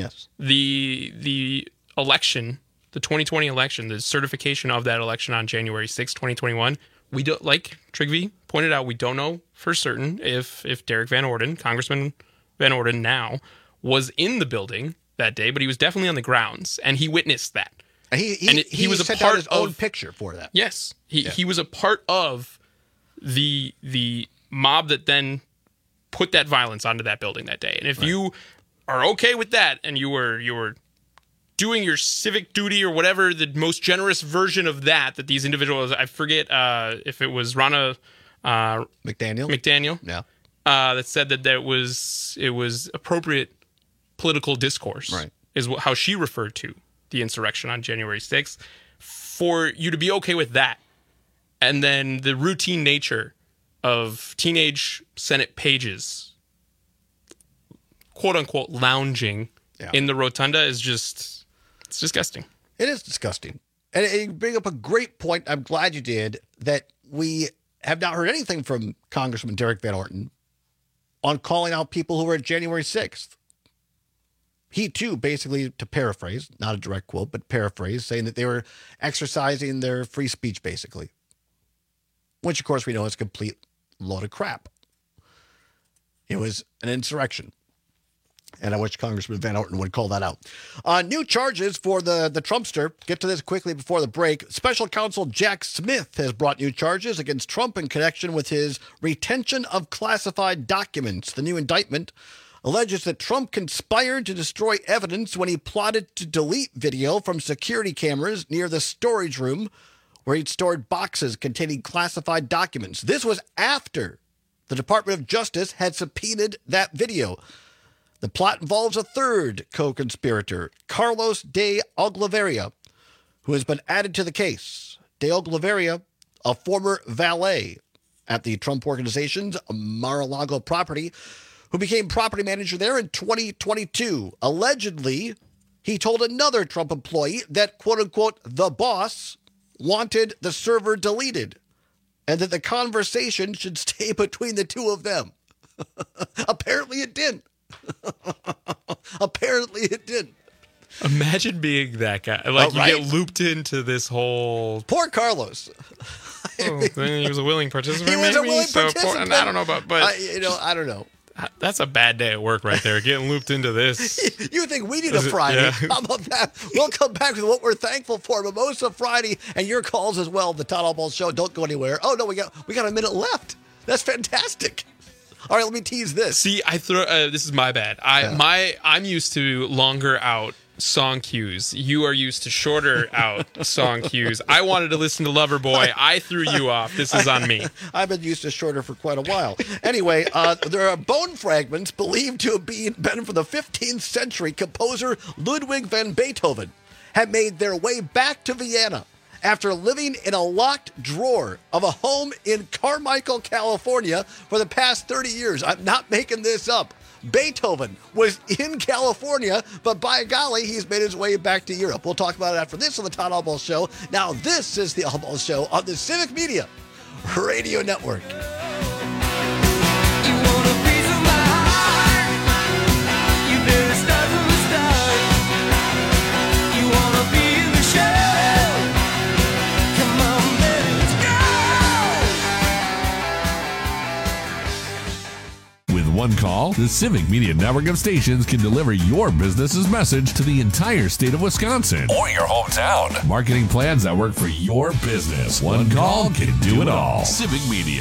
the election, the 2020 election, the certification of that election on January 6th, 2021. We don't, like Trygve pointed out, we don't know for certain if Derek Van Orden, Congressman Van Orden now, was in the building that day, but he was definitely on the grounds, and he witnessed that. He was sent out his own picture for that. Yes, he was a part of the mob that then put that violence onto that building that day. And if you are okay with that, and you were doing your civic duty or whatever, the most generous version of that these individuals, I forget if it was Ronna McDaniel, that said that it was appropriate political discourse, is how she referred to the insurrection on January 6th. For you to be okay with that, and then the routine nature of teenage Senate pages, quote unquote, lounging in the rotunda is just, it's disgusting. It is disgusting. And you bring up a great point. I'm glad you did, that we have not heard anything from Congressman Derek Van Orton on calling out people who were at January 6th. He, too, basically, to paraphrase, not a direct quote, but paraphrase, saying that they were exercising their free speech, basically. Which, of course, we know is a complete load of crap. It was an insurrection. And I wish Congressman Van Orton would call that out. New charges for the Trumpster. Get to this quickly before the break. Special counsel Jack Smith has brought new charges against Trump in connection with his retention of classified documents. The new indictment alleges that Trump conspired to destroy evidence when he plotted to delete video from security cameras near the storage room where he'd stored boxes containing classified documents. This was after the Department of Justice had subpoenaed that video. The plot involves a third co-conspirator, Carlos de Oglevaria, who has been added to the case. De Oglevaria, a former valet at the Trump Organization's Mar-a-Lago property, who became property manager there in 2022. Allegedly, he told another Trump employee that, quote-unquote, the boss wanted the server deleted and that the conversation should stay between the two of them. Apparently it didn't. Apparently it didn't. Imagine being that guy. Like, you get looped into this whole... Poor Carlos. He was a willing participant, He was a willing participant. I don't know about... But I don't know. That's a bad day at work right there, getting looped into this. You think we need a Friday? Yeah. How about that? We'll come back with what we're thankful for. Mimosa Friday and your calls as well. The Todd Albaugh Show. Don't go anywhere. Oh, no, we got a minute left. That's fantastic. All right, let me tease this. See, this is my bad. I'm used to longer out song cues. You are used to shorter out song cues. I wanted to listen to Loverboy. I threw you off. This is on me. I've been used to shorter for quite a while. Anyway, there are bone fragments believed to have been from the 15th century composer Ludwig van Beethoven have made their way back to Vienna after living in a locked drawer of a home in Carmichael, California for the past 30 years. I'm not making this up. Beethoven was in California, but by golly, he's made his way back to Europe. We'll talk about it after this on the Todd Albaugh Show. Now, this is the Albaugh Show on the Civic Media Radio Network. One call, the Civic Media Network of stations can deliver your business's message to the entire state of Wisconsin or your hometown. Marketing plans that work for your business. One call can do it all. Civic Media,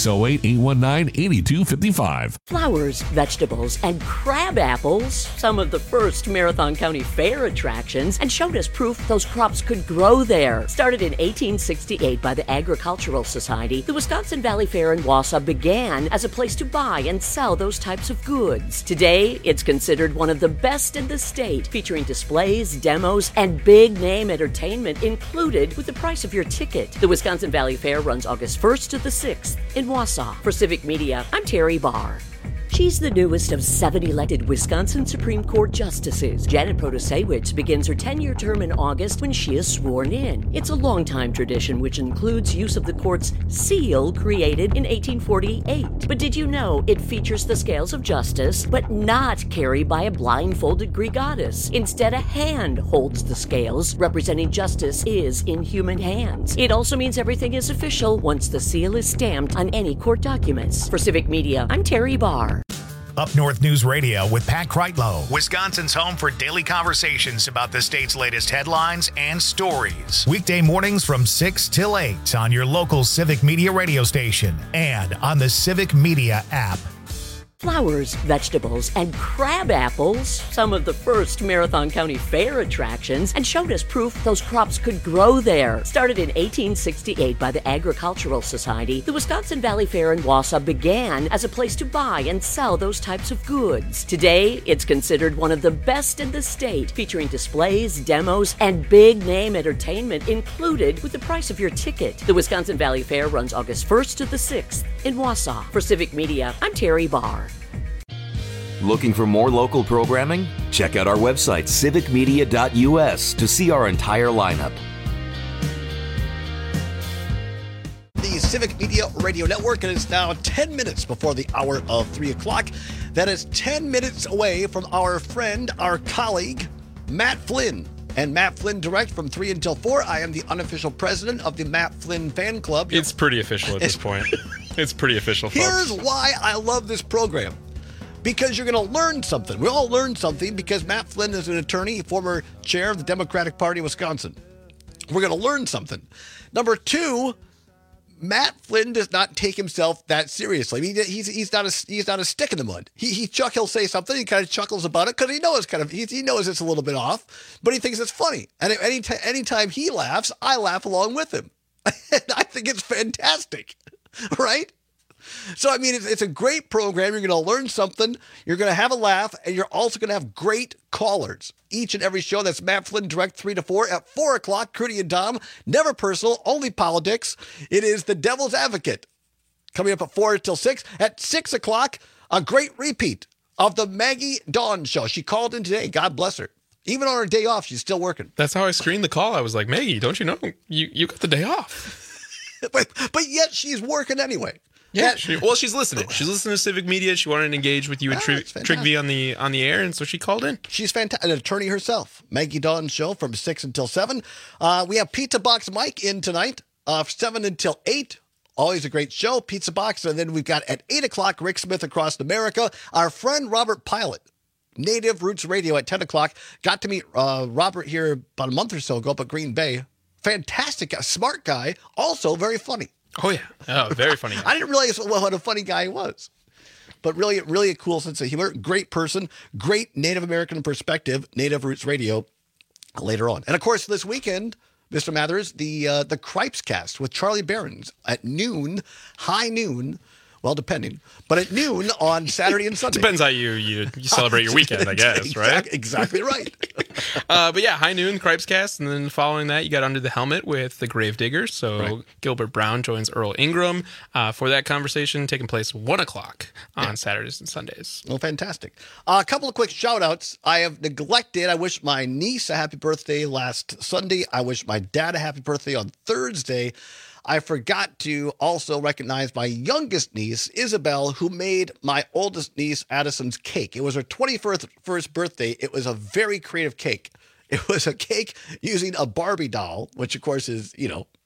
608-819-8255. Flowers, vegetables, and crab apples, some of the first Marathon County Fair attractions, and showed us proof those crops could grow there. Started in 1868 by the Agricultural Society, the Wisconsin Valley Fair in Wausau began as a place to buy and sell those types of goods. Today, it's considered one of the best in the state, featuring displays, demos, and big-name entertainment included with the price of your ticket. The Wisconsin Valley Fair runs August 1st to the 6th in Wausau. For Civic Media, I'm Terry Barr. She's the newest of 7 elected Wisconsin Supreme Court justices. Janet Protasiewicz begins her 10-year term in August when she is sworn in. It's a long-time tradition which includes use of the court's seal created in 1848. But did you know it features the scales of justice, but not carried by a blindfolded Greek goddess? Instead, a hand holds the scales, representing justice is in human hands. It also means everything is official once the seal is stamped on any court documents. For Civic Media, I'm Terry Barr. Up North News Radio with Pat Kreitlow, Wisconsin's home for daily conversations about the state's latest headlines and stories. Weekday mornings from 6 till 8 on your local Civic Media radio station and on the Civic Media app. Flowers, vegetables, and crab apples, some of the first Marathon County Fair attractions, and showed us proof those crops could grow there. Started in 1868 by the Agricultural Society, the Wisconsin Valley Fair in Wausau began as a place to buy and sell those types of goods. Today, it's considered one of the best in the state, featuring displays, demos, and big-name entertainment included with the price of your ticket. The Wisconsin Valley Fair runs August 1st to the 6th in Wausau. For Civic Media, I'm Terry Barr. Looking for more local programming? Check out our website, civicmedia.us, to see our entire lineup. Civic Media Radio Network, and it's now 10 minutes before the hour of 3 o'clock. That is 10 minutes away from our friend, our colleague, Matt Flynn. And Matt Flynn Direct from 3 until 4. I am the unofficial president of the Matt Flynn fan club. It's pretty official at this point. It's pretty official, folks. Here's why I love this program. Because you're going to learn something. We all learn something because Matt Flynn is an attorney, former chair of the Democratic Party of Wisconsin. We're going to learn something. Number 2, Matt Flynn does not take himself that seriously. I mean, he's not a stick in the mud. He'll say something, he kind of chuckles about it because he knows he knows it's a little bit off, but he thinks it's funny. And anytime he laughs, I laugh along with him. And I think it's fantastic, right? So, I mean, it's a great program. You're going to learn something. You're going to have a laugh. And you're also going to have great callers. Each and every show. That's Matt Flynn Direct 3 to 4. At 4 o'clock, Crudy and Dom. Never personal, only politics. It is the Devil's Advocate. Coming up at 4 till 6. At 6 o'clock, a great repeat of the Maggie Dawn Show. She called in today. God bless her. Even on her day off, she's still working. That's how I screened the call. I was like, Maggie, don't you know? You got the day off. but yet she's working anyway. Yeah, she's listening. She's listening to Civic Media. She wanted to engage with you and Trigby on the air, and so she called in. She's fantastic, an attorney herself. Maggie Dawn Show from 6 until 7. We have Pizza Box Mike in tonight, 7 until 8. Always a great show, Pizza Box. And then we've got at 8 o'clock, Rick Smith Across America. Our friend Robert Pilot, Native Roots Radio at 10 o'clock. Got to meet Robert here about a month or so ago up at Green Bay. Fantastic guy, smart guy, also very funny. Oh, yeah. Oh, very funny. I didn't realize what a funny guy he was. But really a cool sense of humor. Great person. Great Native American perspective. Native Roots Radio later on. And, of course, this weekend, Mr. Mathers, the Cripes Cast with Charlie Behrens at noon, high noon. Well, depending. But at noon on Saturday and Sunday. Depends how you celebrate your weekend, I guess, right? Exactly right. But yeah, high noon, Cripes Cast. And then following that, you got Under the Helmet with the Gravediggers. So right. Gilbert Brown joins Earl Ingram for that conversation taking place 1 o'clock on Saturdays and Sundays. Well, fantastic. A couple of quick shout-outs. I have neglected. I wish my niece a happy birthday last Sunday. I wish my dad a happy birthday on Thursday. I forgot to also recognize my youngest niece, Isabel, who made my oldest niece, Addison's cake. It was her 21st birthday. It was a very creative cake. It was a cake using a Barbie doll, which, of course, is,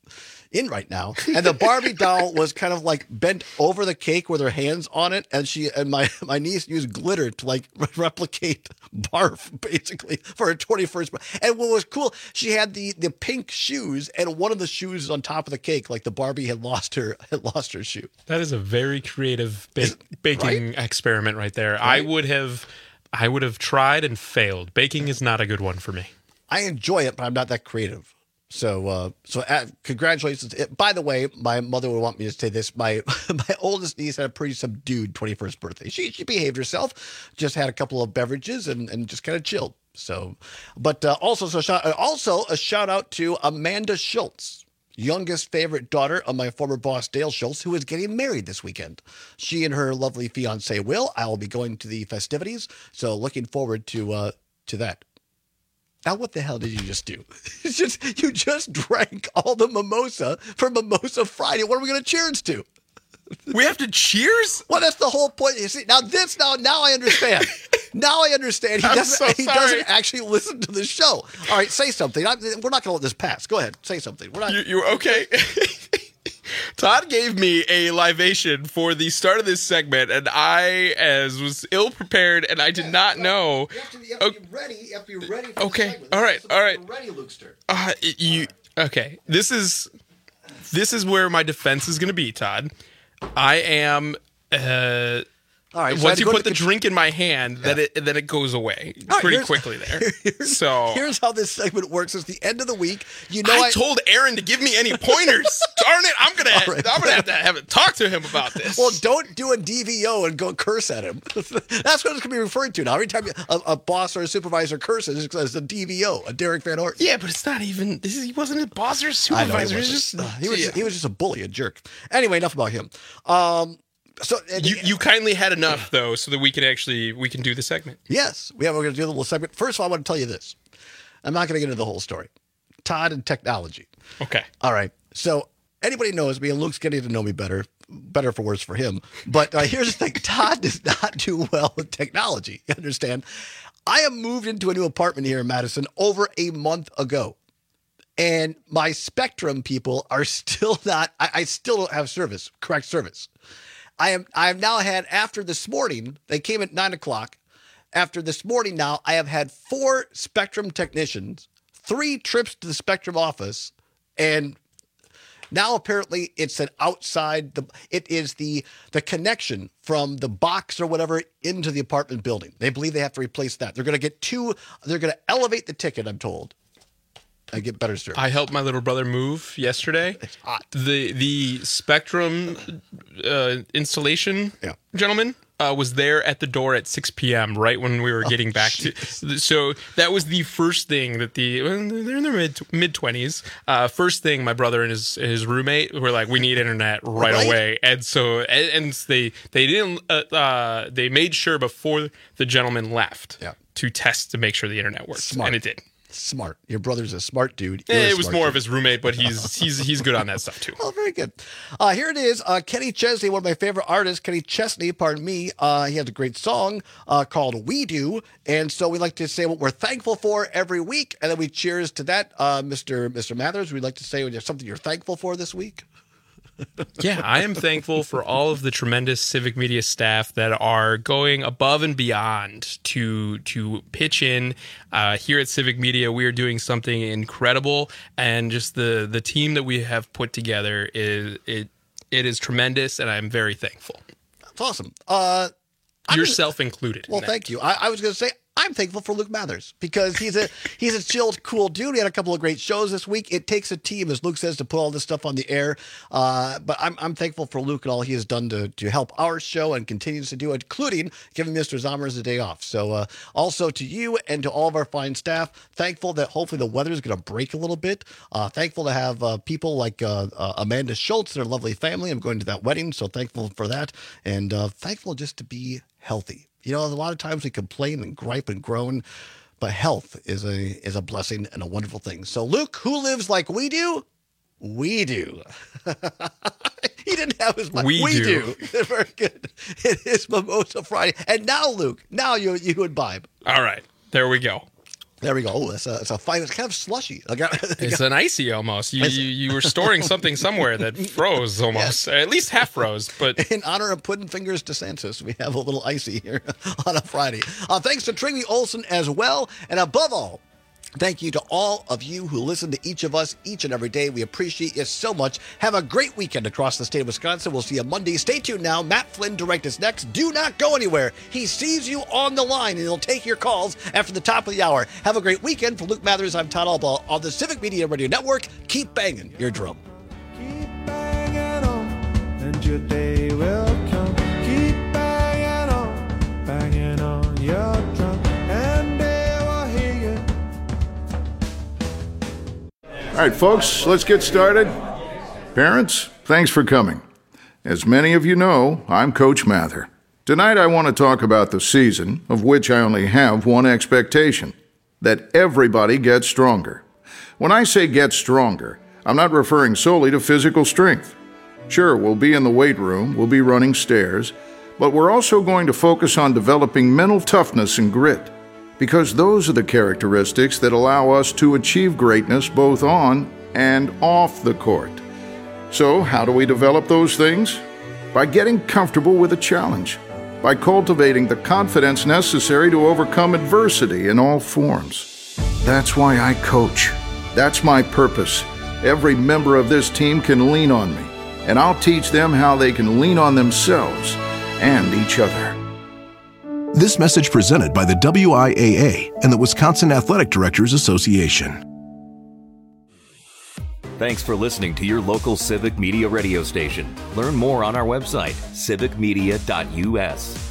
in right now. And the Barbie doll was kind of like bent over the cake with her hands on it. And my niece used glitter to replicate barf basically for her 21st. And what was cool, she had the pink shoes, and one of the shoes was on top of the cake, like the Barbie had lost her shoe. That is a very creative baking experiment right there. Right? I would have tried and failed. Baking is not a good one for me. I enjoy it, but I'm not that creative. So congratulations. By the way, my mother would want me to say this. My oldest niece had a pretty subdued 21st birthday. She behaved herself, just had a couple of beverages and just kind of chilled. So, but also a shout out to Amanda Schultz, youngest favorite daughter of my former boss, Dale Schultz, who is getting married this weekend. She and her lovely fiance, Will. I will be going to the festivities. So looking forward to that. Now, what the hell did you just do? You just drank all the mimosa for Mimosa Friday. What are we going to cheers to? We have to cheers? Well, that's the whole point. You see, now I understand. Now I understand. He doesn't actually listen to the show. All right, say something. We're not going to let this pass. Go ahead, say something. We're not. You okay? Todd gave me a libation for the start of this segment, and I was ill-prepared, and I did not know. You have to be ready. You have to be ready for okay. the segment. All right. All right. Ready, Lukester. Okay. This is where my defense is going to be, Todd. I am. All right, once you put the drink in my hand, then it goes away pretty quickly there. Here's how this segment works. It's the end of the week. I told Aaron to give me any pointers. Darn it! I'm gonna have to talk to him about this. Well, don't do a DVO and go curse at him. That's what it's gonna be referred to now. Every time a boss or a supervisor curses, it's a DVO, a Derek Van Ort. Yeah, but it's not even. He wasn't a boss or a supervisor. He was just a bully, a jerk. Anyway, enough about him. So you kindly had enough though, so that we can do the segment. Yes, we're going to do the little segment. First of all, I want to tell you this. I'm not going to get into the whole story. Todd and technology. Okay. All right. So Anybody knows me, and Luke's getting to know me better for worse for him. But here's the thing. Todd does not do well with technology. You understand? I have moved into a new apartment here in Madison over a month ago. And my Spectrum people are still not, I still don't have correct service. I have now had, after this morning, they came at 9 o'clock. After this morning now, I have had 4 Spectrum technicians, 3 trips to the Spectrum office, and now apparently it's an outside, it is the connection from the box or whatever into the apartment building. They believe they have to replace that. They're going to elevate the ticket, I'm told. I get better service. I helped my little brother move yesterday. It's hot. The Spectrum installation gentleman was there at the door at 6 p.m. right when we were getting back to. So that was the first thing that they're in their mid 20s. First thing, my brother and his roommate were like, "We need internet right away," and so they didn't. They made sure before the gentleman left to test to make sure the internet worked, and it did. Smart. Your brother's a smart dude. It was more of his roommate, but he's good on that stuff too. Oh, very good. Here it is. Kenny Chesney, one of my favorite artists. Kenny Chesney, pardon me. He has a great song called "We Do," and so we like to say what we're thankful for every week, and then we cheers to that. Mr. Mathers, we'd like to say something you're thankful for this week. Yeah, I am thankful for all of the tremendous Civic Media staff that are going above and beyond to pitch in. Here at Civic Media, we are doing something incredible, and just the team that we have put together it is tremendous, and I'm very thankful. That's awesome. Yourself included. Well, thank you. I was going to say, I'm thankful for Luke Mathers because he's a chilled, cool dude. He had a couple of great shows this week. It takes a team, as Luke says, to put all this stuff on the air. But I'm thankful for Luke and all he has done to help our show and continues to do it, including giving Mr. Zommers a day off. So also to you and to all of our fine staff, thankful that hopefully the weather is going to break a little bit. Thankful to have people like Amanda Schultz and her lovely family. I'm going to that wedding, so thankful for that. And thankful just to be healthy. You know, a lot of times we complain and gripe and groan, but health is a blessing and a wonderful thing. So, Luke, who lives like we do? We do. He didn't have his mic. We do. Very good. It is Mimosa Friday. And now, Luke, you imbibe. All right. There we go. There we go. Oh, it's a fine. It's kind of slushy. It's an icy almost. You were storing something somewhere that froze almost, yes. At least half froze. But in honor of Puddin' Fingers DeSantis, we have a little icy here on a Friday. Thanks to Trinity Olsen as well, and above all, thank you to all of you who listen to each of us each and every day. We appreciate you so much. Have a great weekend across the state of Wisconsin. We'll see you Monday. Stay tuned now. Matt Flynn direct us next. Do not go anywhere. He sees you on the line, and he'll take your calls after the top of the hour. Have a great weekend. For Luke Mathers, I'm Todd Albaugh on the Civic Media Radio Network. Keep banging your drum. Keep banging on, and your day will come. Keep banging on your drum, and they will hear you. All right, folks, let's get started. Parents, thanks for coming. As many of you know, I'm Coach Mather. Tonight I want to talk about the season, of which I only have one expectation, that everybody gets stronger. When I say get stronger, I'm not referring solely to physical strength. Sure, we'll be in the weight room, we'll be running stairs, but we're also going to focus on developing mental toughness and grit. Because those are the characteristics that allow us to achieve greatness both on and off the court. So, how do we develop those things? By getting comfortable with a challenge, by cultivating the confidence necessary to overcome adversity in all forms. That's why I coach. That's my purpose. Every member of this team can lean on me, and I'll teach them how they can lean on themselves and each other. This message presented by the WIAA and the Wisconsin Athletic Directors Association. Thanks for listening to your local Civic Media radio station. Learn more on our website, civicmedia.us.